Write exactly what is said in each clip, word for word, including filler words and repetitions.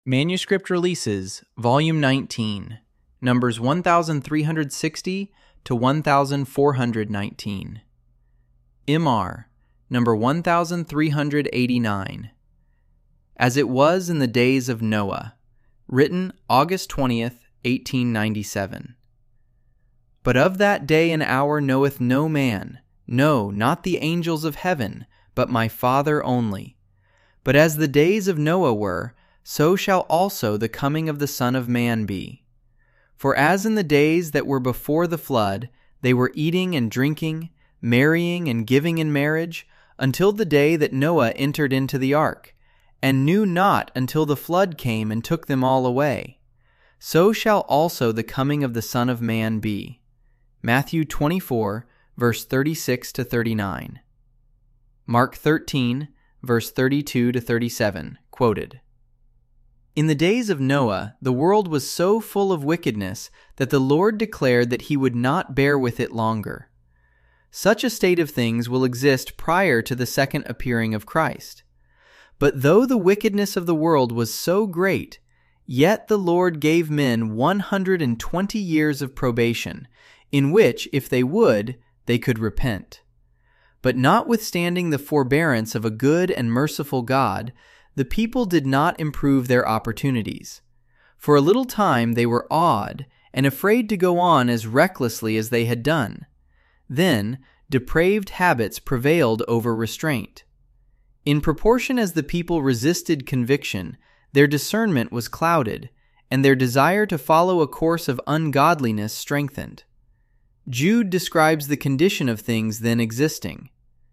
Manuscript Releases, Volume nineteen, numbers one thousand three hundred sixty to one thousand four hundred nineteen. M R, number one thousand three hundred eighty-nine. As It Was in the Days of Noah, written August twentieth, eighteen ninety-seven. But of that day and hour knoweth no man, no, not the angels of heaven, but my Father only. But as the days of Noah were, so shall also the coming of the Son of Man be. For as in the days that were before the flood, they were eating and drinking, marrying and giving in marriage, until the day that Noah entered into the ark, and knew not until the flood came and took them all away. So shall also the coming of the Son of Man be. Matthew twenty-four, verse thirty-six to thirty-nine. Mark thirteen, verse thirty-two to thirty-seven, quoted. In the days of Noah, the world was so full of wickedness that the Lord declared that he would not bear with it longer. Such a state of things will exist prior to the second appearing of Christ. But though the wickedness of the world was so great, yet the Lord gave men one hundred twenty years of probation, in which, if they would, they could repent. But notwithstanding the forbearance of a good and merciful God, the people did not improve their opportunities. For a little time they were awed and afraid to go on as recklessly as they had done. Then depraved habits prevailed over restraint. In proportion as the people resisted conviction, their discernment was clouded, and their desire to follow a course of ungodliness strengthened. Jude describes the condition of things then existing.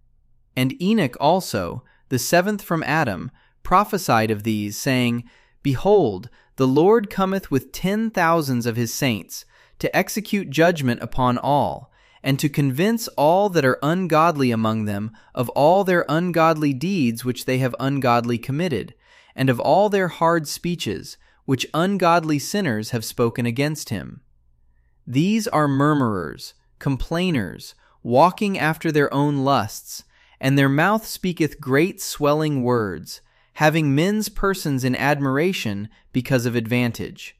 And Enoch also, the seventh from Adam, prophesied of these, saying, Behold, the Lord cometh with ten thousands of his saints, to execute judgment upon all, and to convince all that are ungodly among them of all their ungodly deeds which they have ungodly committed, and of all their hard speeches, which ungodly sinners have spoken against him. These are murmurers, complainers, walking after their own lusts, and their mouth speaketh great swelling words, having men's persons in admiration because of advantage.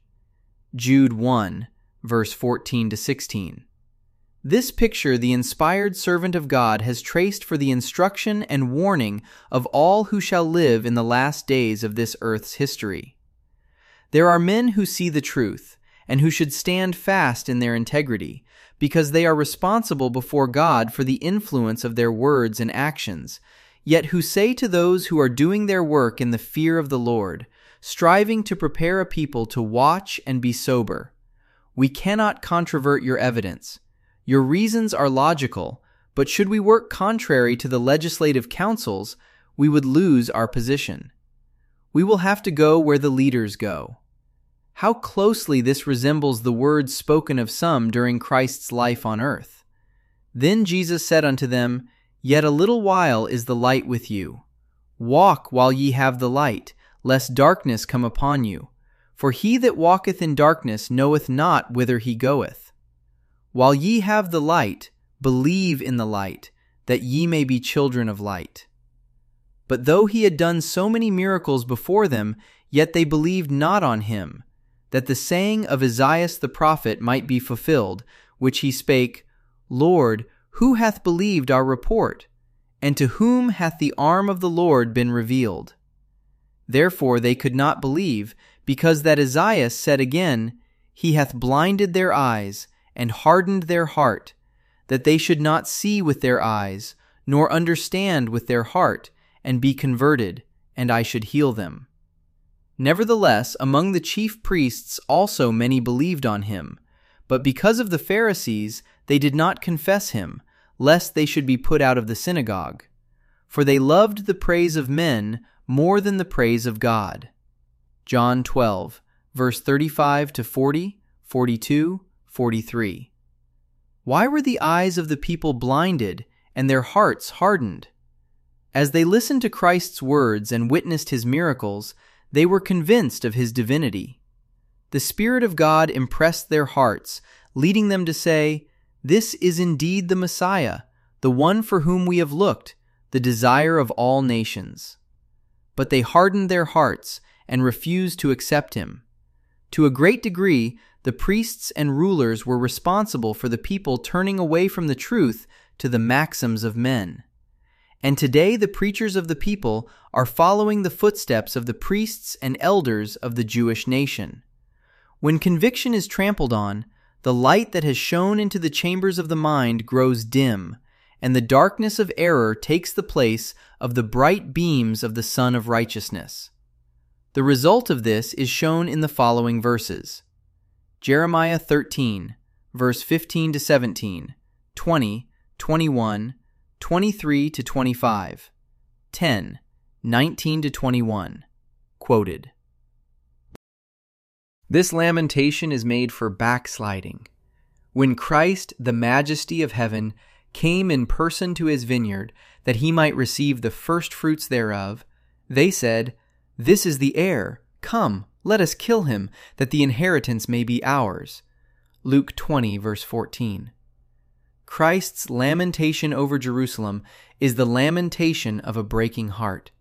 Jude one, verse fourteen to sixteen. This picture the inspired servant of God has traced for the instruction and warning of all who shall live in the last days of this earth's history. There are men who see the truth, and who should stand fast in their integrity, because they are responsible before God for the influence of their words and actions, yet who say to those who are doing their work in the fear of the Lord, striving to prepare a people to watch and be sober, we cannot controvert your evidence. Your reasons are logical, but should we work contrary to the legislative councils, we would lose our position. We will have to go where the leaders go. How closely this resembles the words spoken of some during Christ's life on earth. Then Jesus said unto them, Yet a little while is the light with you. Walk while ye have the light, lest darkness come upon you. For he that walketh in darkness knoweth not whither he goeth. While ye have the light, believe in the light, that ye may be children of light. But though he had done so many miracles before them, yet they believed not on him, that the saying of Esaias the prophet might be fulfilled, which he spake, Lord, who hath believed our report? And to whom hath the arm of the Lord been revealed? Therefore they could not believe, because that Esaias said again, He hath blinded their eyes, and hardened their heart, that they should not see with their eyes, nor understand with their heart, and be converted, and I should heal them. Nevertheless, among the chief priests also many believed on him, but because of the Pharisees they did not confess him, lest they should be put out of the synagogue. For they loved the praise of men more than the praise of God. John twelve, verse thirty-five to forty, forty-two, forty-three. Why were the eyes of the people blinded and their hearts hardened? As they listened to Christ's words and witnessed his miracles, they were convinced of his divinity. The Spirit of God impressed their hearts, leading them to say, This is indeed the Messiah, the one for whom we have looked, the desire of all nations. But they hardened their hearts, and refused to accept him. To a great degree, the priests and rulers were responsible for the people turning away from the truth to the maxims of men. And today the preachers of the people are following the footsteps of the priests and elders of the Jewish nation. When conviction is trampled on, the light that has shone into the chambers of the mind grows dim, and the darkness of error takes the place of the bright beams of the Sun of Righteousness. The result of this is shown in the following verses. Jeremiah thirteen, verse fifteen to seventeen, twenty, twenty-one, twenty-three to twenty-five, ten, nineteen to twenty-one, quoted. This lamentation is made for backsliding. When Christ, the majesty of heaven, came in person to his vineyard, that he might receive the firstfruits thereof, they said, "This is the heir. Come, let us kill him, that the inheritance may be ours." Luke twenty, verse fourteen. Christ's lamentation over Jerusalem is the lamentation of a breaking heart.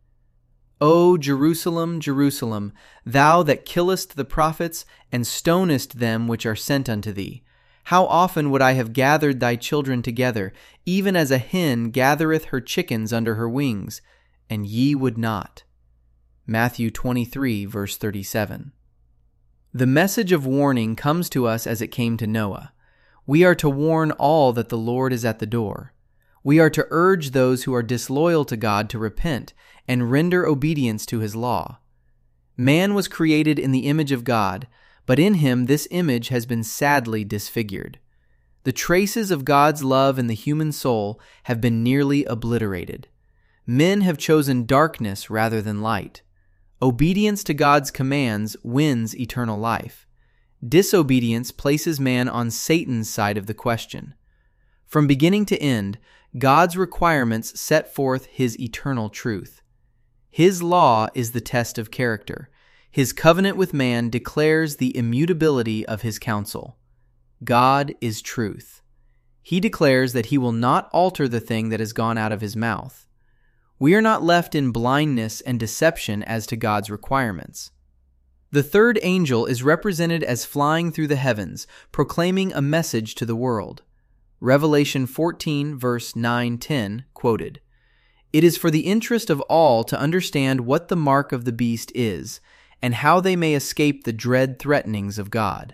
O Jerusalem, Jerusalem, thou that killest the prophets and stonest them which are sent unto thee, how often would I have gathered thy children together, even as a hen gathereth her chickens under her wings, and ye would not. Matthew twenty-three, verse thirty-seven. The message of warning comes to us as it came to Noah. We are to warn all that the Lord is at the door. We are to urge those who are disloyal to God to repent and render obedience to his law. Man was created in the image of God, but in him this image has been sadly disfigured. The traces of God's love in the human soul have been nearly obliterated. Men have chosen darkness rather than light. Obedience to God's commands wins eternal life. Disobedience places man on Satan's side of the question. From beginning to end, God's requirements set forth his eternal truth. His law is the test of character. His covenant with man declares the immutability of his counsel. God is truth. He declares that he will not alter the thing that has gone out of his mouth. We are not left in blindness and deception as to God's requirements. The third angel is represented as flying through the heavens, proclaiming a message to the world. Revelation fourteen, verse nine to ten, quoted. It is for the interest of all to understand what the mark of the beast is, and how they may escape the dread threatenings of God.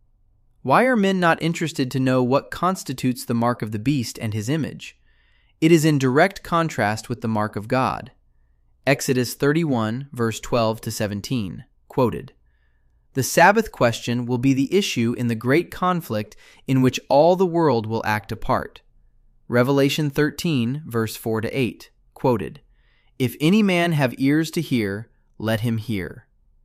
Why are men not interested to know what constitutes the mark of the beast and his image? It is in direct contrast with the mark of God. Exodus thirty-one, verse twelve to seventeen, quoted. The Sabbath question will be the issue in the great conflict in which all the world will act a part. Revelation thirteen, verse four to eight, quoted. If any man have ears to hear, let him hear.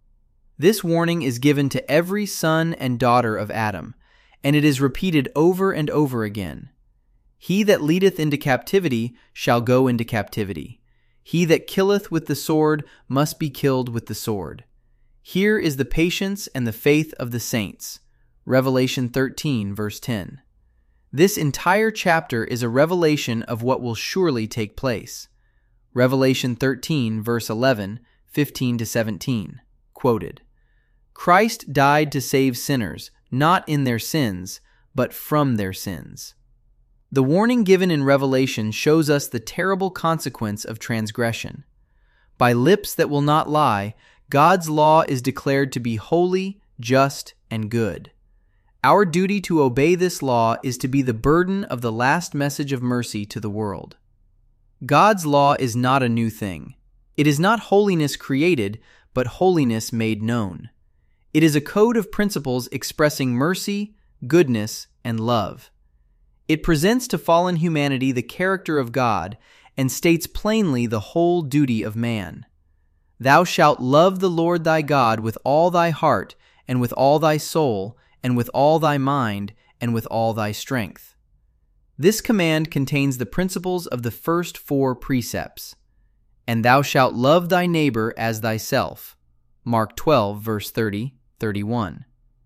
This warning is given to every son and daughter of Adam, and it is repeated over and over again. He that leadeth into captivity shall go into captivity. He that killeth with the sword must be killed with the sword. Here is the patience and the faith of the saints. Revelation thirteen, verse ten. This entire chapter is a revelation of what will surely take place. Revelation thirteen, verse eleven, fifteen to seventeen, quoted. Christ died to save sinners, not in their sins, but from their sins. The warning given in Revelation shows us the terrible consequence of transgression. By lips that will not lie, God's law is declared to be holy, just, and good. Our duty to obey this law is to be the burden of the last message of mercy to the world. God's law is not a new thing. It is not holiness created, but holiness made known. It is a code of principles expressing mercy, goodness, and love. It presents to fallen humanity the character of God and states plainly the whole duty of man. Thou shalt love the Lord thy God with all thy heart, and with all thy soul, and with all thy mind, and with all thy strength. This command contains the principles of the first four precepts. And thou shalt love thy neighbor as thyself. Mark twelve, verse thirty, thirty-one.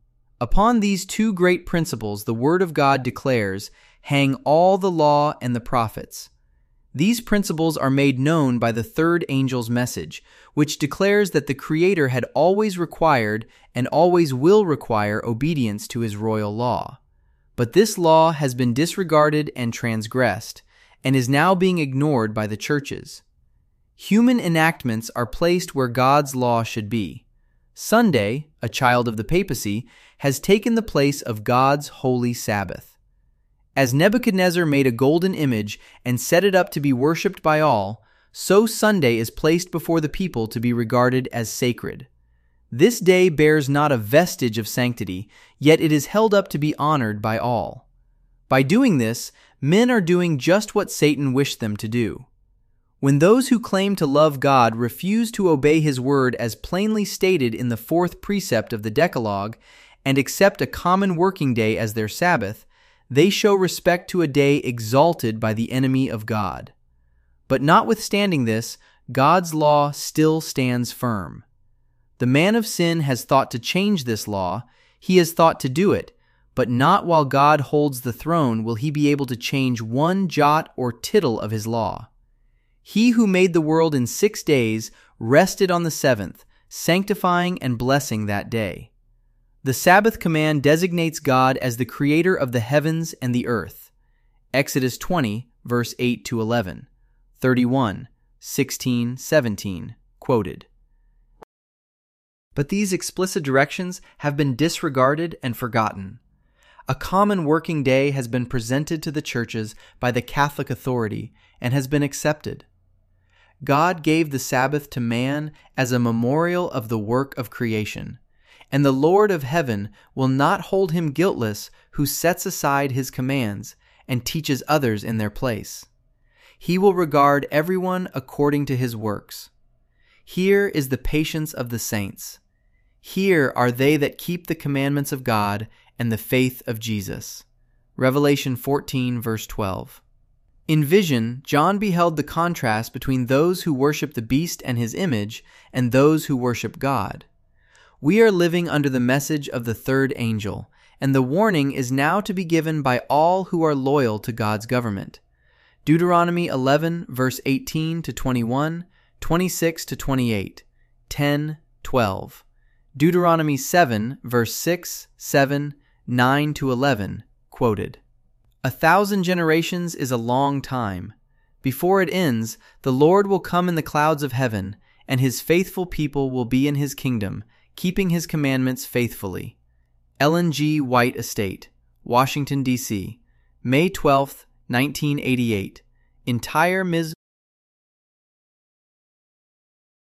Upon these two great principles the Word of God declares, hang all the law and the prophets. These principles are made known by the third angel's message, which declares that the Creator had always required and always will require obedience to his royal law. But this law has been disregarded and transgressed, and is now being ignored by the churches. Human enactments are placed where God's law should be. Sunday, a child of the papacy, has taken the place of God's holy Sabbath. As Nebuchadnezzar made a golden image and set it up to be worshipped by all, so Sunday is placed before the people to be regarded as sacred. This day bears not a vestige of sanctity, yet it is held up to be honored by all. By doing this, men are doing just what Satan wished them to do. When those who claim to love God refuse to obey His word as plainly stated in the fourth precept of the Decalogue and accept a common working day as their Sabbath, they show respect to a day exalted by the enemy of God. But notwithstanding this, God's law still stands firm. The man of sin has thought to change this law. He has thought to do it, but not while God holds the throne will he be able to change one jot or tittle of his law. He who made the world in six days rested on the seventh, sanctifying and blessing that day. The Sabbath command designates God as the creator of the heavens and the earth. Exodus twenty, verse eight to eleven, thirty-one, sixteen, seventeen, quoted. But these explicit directions have been disregarded and forgotten. A common working day has been presented to the churches by the Catholic authority and has been accepted. God gave the Sabbath to man as a memorial of the work of creation, and the Lord of heaven will not hold him guiltless who sets aside his commands and teaches others in their place. He will regard everyone according to his works. Here is the patience of the saints. Here are they that keep the commandments of God and the faith of Jesus. Revelation fourteen, verse twelve. In vision, John beheld the contrast between those who worship the beast and his image and those who worship God. We are living under the message of the third angel, and the warning is now to be given by all who are loyal to God's government. Deuteronomy eleven, verse eighteen to twenty-one, twenty-six to twenty-eight, ten, twelve. Deuteronomy seven, verse six, seven, nine to eleven, quoted. A thousand generations is a long time. Before it ends, the Lord will come in the clouds of heaven, and his faithful people will be in his kingdom, keeping his commandments faithfully. Ellen G. White Estate, Washington, D C, May twelfth, nineteen eighty-eight. Entire Miz